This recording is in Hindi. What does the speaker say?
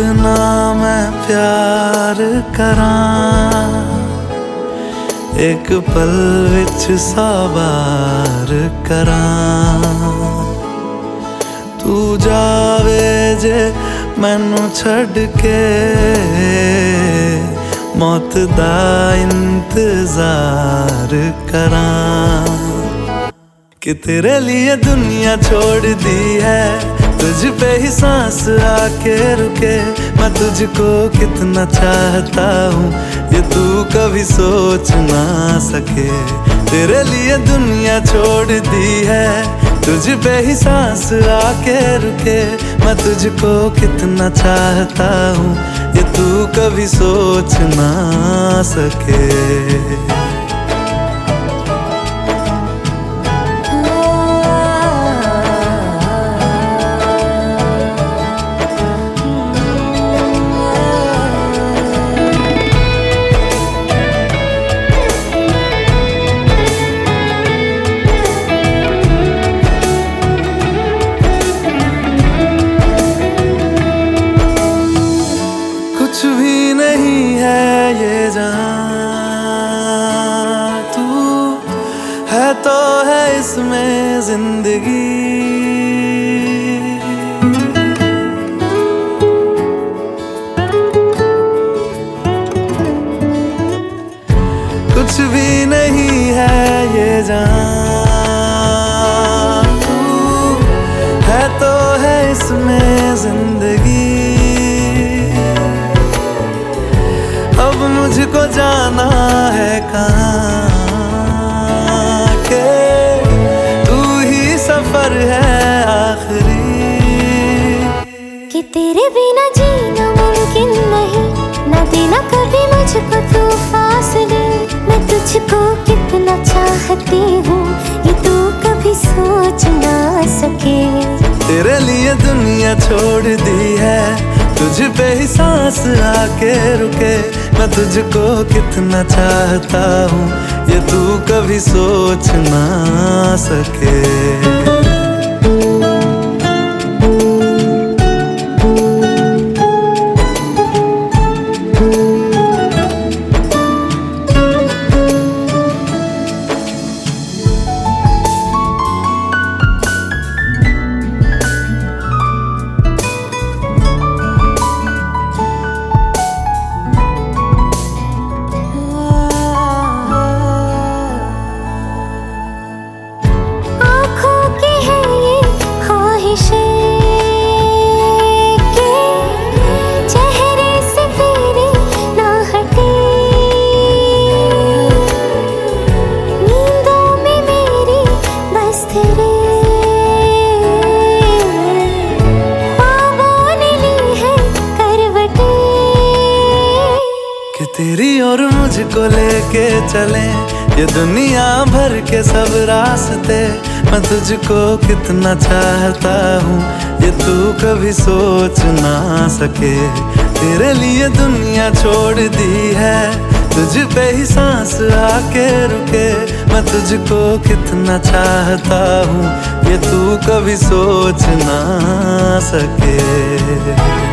कितना मैं प्यार करां, एक पल विच सवार करां। तू जावे जे मैनू छड़ के, मौत दा इंतजार करां। कि तेरे लिए दुनिया छोड़ दी है, तुझ पे ही सांस आके रुके। मैं तुझको कितना चाहता हूँ, ये तू कभी सोच ना सके। तेरे लिए दुनिया छोड़ दी है, तुझ पे ही सांस आके रुके। मैं तुझको कितना चाहता हूँ, ये तू कभी सोच ना सके। कुछ भी नहीं है ये जहां, तू है तो है इसमें जिंदगी। कुछ भी नहीं है ये जहां, तू है तो है इसमें जिंदगी। अब मुझको जाना है कहाँ के, तू ही सफर है आखिरी। कि तेरे बिना जीना मुमकिन नहीं, ना देना कभी मुझको तू फासले। मैं तुझको कितना चाहती हूँ, ये तू कभी सोच ना सके। तेरे लिए दुनिया छोड़ दी है, तुझ पे ही सांस आके रुके। मैं तुझको कितना चाहता हूँ, ये तू कभी सोच ना सके। तेरी और मुझको लेके चले ये दुनिया भर के सब रास्ते। मैं तुझको कितना चाहता हूँ, ये तू कभी सोच ना सके। तेरे लिए दुनिया छोड़ दी है, तुझ पे ही सांस आके रुके। मैं तुझको कितना चाहता हूँ, ये तू कभी सोच ना सके।